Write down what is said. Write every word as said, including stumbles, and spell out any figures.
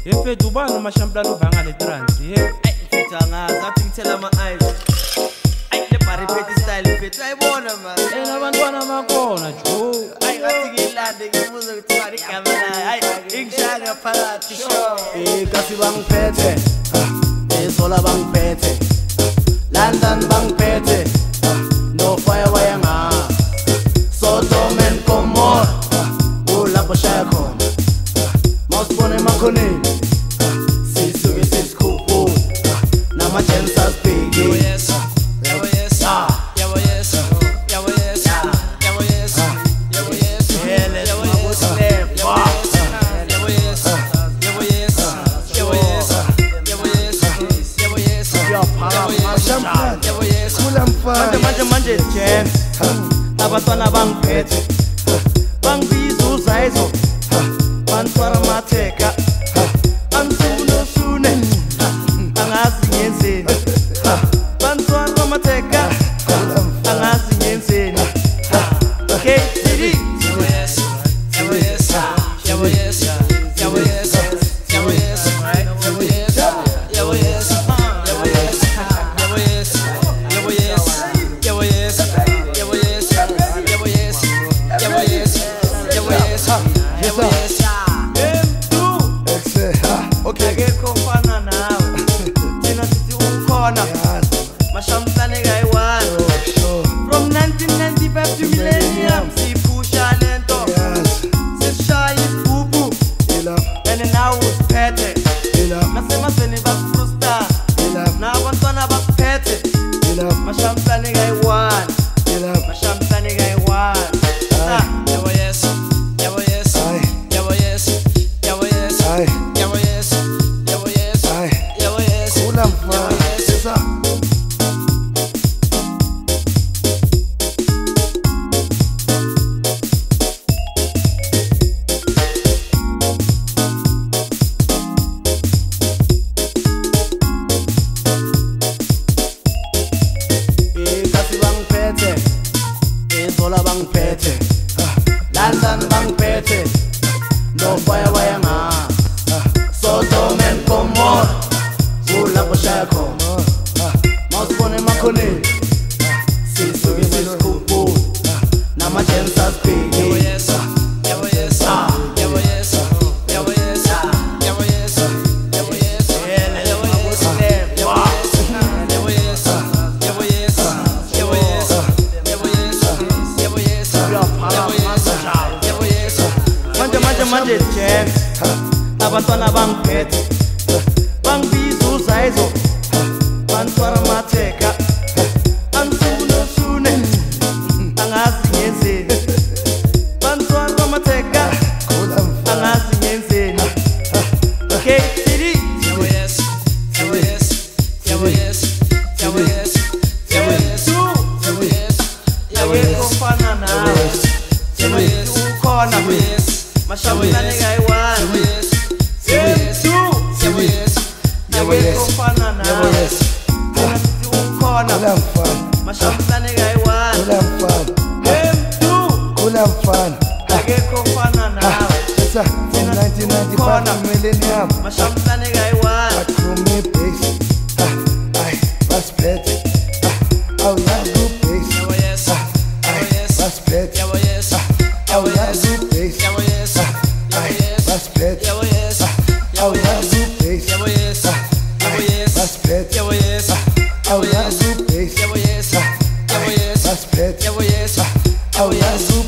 Efethu bani mashamplano banga le trans. Hey, mfethu angazi athi ngithela ama eyes. Ay le bari phethu style mfethu ayibona man. Eh nabantwana bakhona jo. Ay ngathi ngilande ngibuza ukuthi bani igama la. Ay ingishaya phakathi show. Eh kasi bangiphethe. Eh sola bangiphethe. London bangiphethe. No fire wire nga. Sodom and Gomorrah. Ulapho shaya khona. Mawusibone emakhoneni. Sisuke sisikhuphu. Nama-Genesis big. Yabo yes. Yabo yes. Yabo yes. Yabo yes. Yabo yes. Yabo yes. Yabo yes. Yabo yes. Yabo yes. Yabo yes. Yabo yes. Yabo yes. Yabo yes. Manje manje manje jam. Abantwana bangiphethe. Bangibiza uzayizo. Bantwana matheka. Ansuno sune. Angazi ngenzeni. Bantwana matheka. Angazi ngenzeni. Okay, city. Yabo yes. Yabo yes. Yabo yes. Yabo yes. Yabo yes. Yabo yes. Yabo yes. Yabo yes. Yabo yes. Yabo yes. Yabo yes. Yabo yes. Yabo yes. Yabo yes. Yabo yes. Yabo yes. Okay. Akekho mfana nawe. Thina sithi ukhona. Mashamplane kayi-one. From nineteen ninety-five to millennium. Sipusha lento. Sishaya isigubhu. And now usiphethe. Nasemazweni basifrusta. Nabantwana bakuphethe. Mashamplane kayi-one. Mashamplane kayi-one. Yabo yes. Yabo yes. Yabo yes. Yabo yes. Yabo yes. Yabo yes. Yabo yes. Kula mfana. Sasa. Eh kasi bangiphethe. Eh zola bangiphethe. London bangiphethe. No fire wire nga. Sodom and Gomorrah. Ulapho shaya khona. Mawusibone emakhoneni. Sisuke sisikhuphu. Nama-Genesis big. Yabo yes. Yabo yes. Yabo yes. Yabo yes. Yabo yes. Yabo yes. Yabo yes. Yabo yes. Yabo yes. Yabo yes. Yabo yes. Yabo yes. Yabo yes. Yabo yes. Manje manje manje jam. Abantwana bangiphethe. Bangibiza uzayizo. Bantwana matheka. Ansuno sune. Angazi ngenzeni. Bantwana matheka. Angazi ngenzeni. Okay, city. Yabo yes. Yabo yes. Yabo yes. Yabo yes. Yabo yes. Yabo yes. Akekho mfana nawe. Yabo yes. Ukhona. Yabo yes. Mashamplane kayi-one. Yabo yes. Yabo yes. Yabo yes. Akekho mfana nawe. Thina sithi ukhona. Kula mfana. Mashamplane kayi-one. Kula mfana. Kula mfana. Akekho mfana nawe. Sasa from nineteen ninety-five to millennium. Mashamplane kayi-one. Akhumi base. Ay, basiphethe. Awu yazi base. Yabo yes. Yabo yes. Basiphethe. Yabo yes. Awu Yabo yes. yazi base. Yabo yes. Yabo yes. Basiphethe. Yabo yes. Awu yazi base. Yabo yes. Yabo yes. Basiphethe. Yabo yes. Awu yazi base. Yabo yes. Yabo yes. Basiphethe. Yabo yes. Awu yazi